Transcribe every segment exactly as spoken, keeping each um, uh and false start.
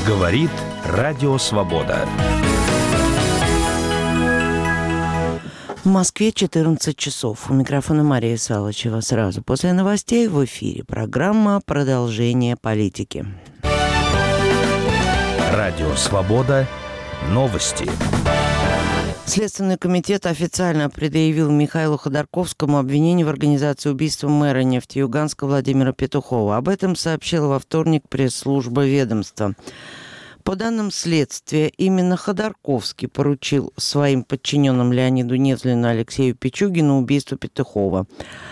Говорит Радио Свобода. В Москве четырнадцать часов. У микрофона Мария Салычева. Сразу после новостей в эфире программа «Продолжение политики». Радио Свобода. Новости. Следственный комитет официально предъявил Михаилу Ходорковскому обвинение в организации убийства мэра Нефтеюганска Владимира Петухова. Об этом сообщила во вторник пресс-служба ведомства. По данным следствия, именно Ходорковский поручил своим подчиненным Леониду Невзлину и Алексею Пичугину убийство Петухова,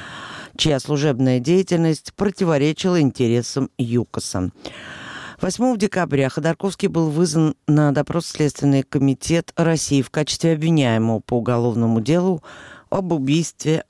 чья служебная деятельность противоречила интересам ЮКОСа. восьмого декабря Ходорковский был вызван на допрос в Следственный комитет России в качестве обвиняемого по уголовному делу об убийстве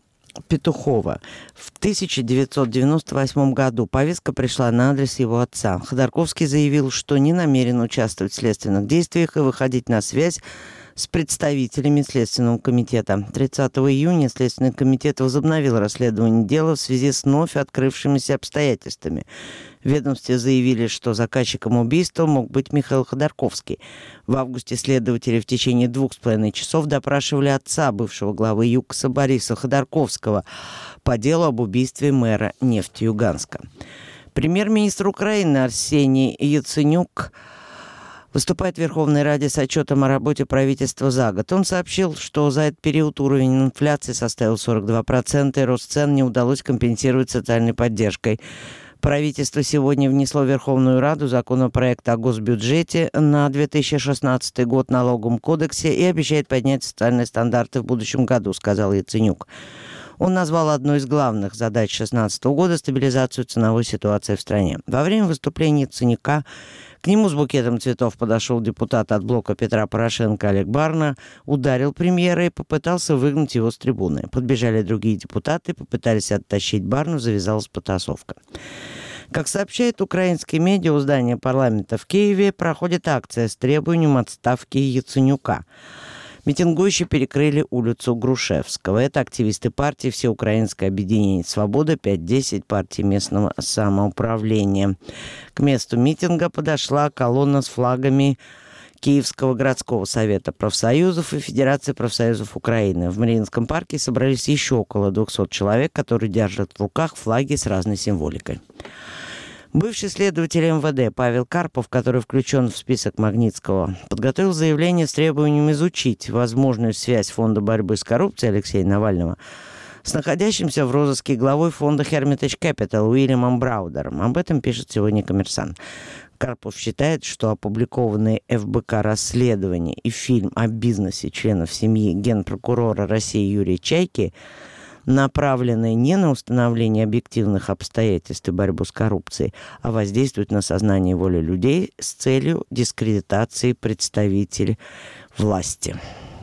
Петухова. В тысяча девятьсот девяносто восьмом году повестка пришла на адрес его отца. Ходорковский заявил, что не намерен участвовать в следственных действиях и выходить на связь с представителями Следственного комитета. тридцатого июня Следственный комитет возобновил расследование дела в связи с вновь открывшимися обстоятельствами. В ведомстве заявили, что заказчиком убийства мог быть Михаил Ходорковский. В августе следователи в течение двух с половиной часов допрашивали отца бывшего главы ЮКОСа Бориса Ходорковского по делу об убийстве мэра Нефтеюганска. Премьер-министр Украины Арсений Яценюк выступает в Верховной Раде с отчетом о работе правительства за год. Он сообщил, что за этот период уровень инфляции составил сорок два процента, и рост цен не удалось компенсировать социальной поддержкой. Правительство сегодня внесло в Верховную Раду законопроект о госбюджете на две тысячи шестнадцатый год, налоговом кодексе, и обещает поднять социальные стандарты в будущем году, сказал Яценюк. Он назвал одной из главных задач две тысячи шестнадцатого года стабилизацию ценовой ситуации в стране. Во время выступления Яценюка к нему с букетом цветов подошел депутат от блока Петра Порошенко Олег Барна, ударил премьера и попытался выгнать его с трибуны. Подбежали другие депутаты, попытались оттащить Барну, завязалась потасовка. Как сообщает украинские медиа, у здания парламента в Киеве проходит акция с требованием отставки Яценюка. Митингующие перекрыли улицу Грушевского. Это активисты партии Всеукраинское объединение «Свобода», пять десять, партии местного самоуправления. К месту митинга подошла колонна с флагами Киевского городского совета профсоюзов и Федерации профсоюзов Украины. В Мариинском парке собрались еще около двухсот человек, которые держат в руках флаги с разной символикой. Бывший следователь эм вэ дэ Павел Карпов, который включен в список Магнитского, подготовил заявление с требованием изучить возможную связь Фонда борьбы с коррупцией Алексея Навального с находящимся в розыске главой фонда Hermitage Capital Уильямом Браудером. Об этом пишет сегодня «Коммерсант». Карпов считает, что опубликованные эф бэ ка расследования и фильм о бизнесе членов семьи генпрокурора России Юрия Чайки, направленные не на установление объективных обстоятельств и борьбу с коррупцией, а воздействуют на сознание и волю людей с целью дискредитации представителей власти.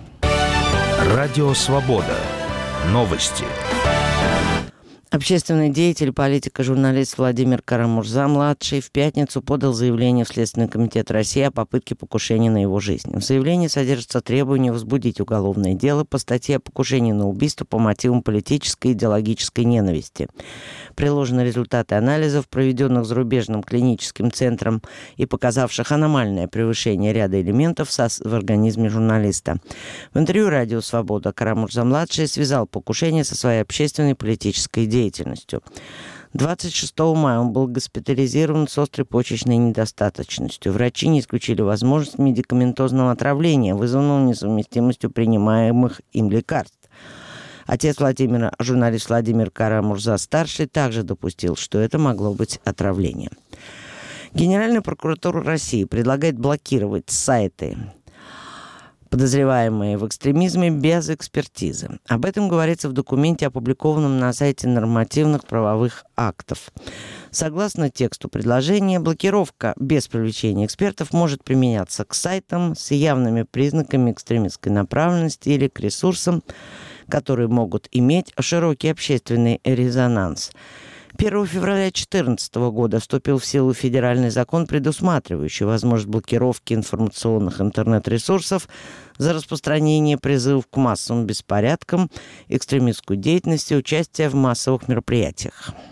Радио Свобода. Новости. Общественный деятель, политик и журналист Владимир Кара-Мурза-младший в пятницу подал заявление в Следственный комитет России о попытке покушения на его жизнь. В заявлении содержится требование возбудить уголовное дело по статье о покушении на убийство по мотивам политической и идеологической ненависти. Приложены результаты анализов, проведенных зарубежным клиническим центром и показавших аномальное превышение ряда элементов в организме журналиста. В интервью «Радио Свобода» Кара-Мурза-младший связал покушение со своей общественной и политической деятельностью. деятельностью. двадцать шестого мая он был госпитализирован с острой почечной недостаточностью. Врачи не исключили возможность медикаментозного отравления, вызванного несовместимостью принимаемых им лекарств. Отец Владимира, журналист Владимир Кара-Мурза-старший, также допустил, что это могло быть отравление. Генеральная прокуратура России предлагает блокировать сайты, подозреваемые в экстремизме, без экспертизы. Об этом говорится в документе, опубликованном на сайте нормативных правовых актов. Согласно тексту предложения, блокировка без привлечения экспертов может применяться к сайтам с явными признаками экстремистской направленности или к ресурсам, которые могут иметь широкий общественный резонанс. первого февраля две тысячи четырнадцатого года вступил в силу федеральный закон, предусматривающий возможность блокировки информационных интернет-ресурсов за распространение призывов к массовым беспорядкам, экстремистскую деятельность и участие в массовых мероприятиях.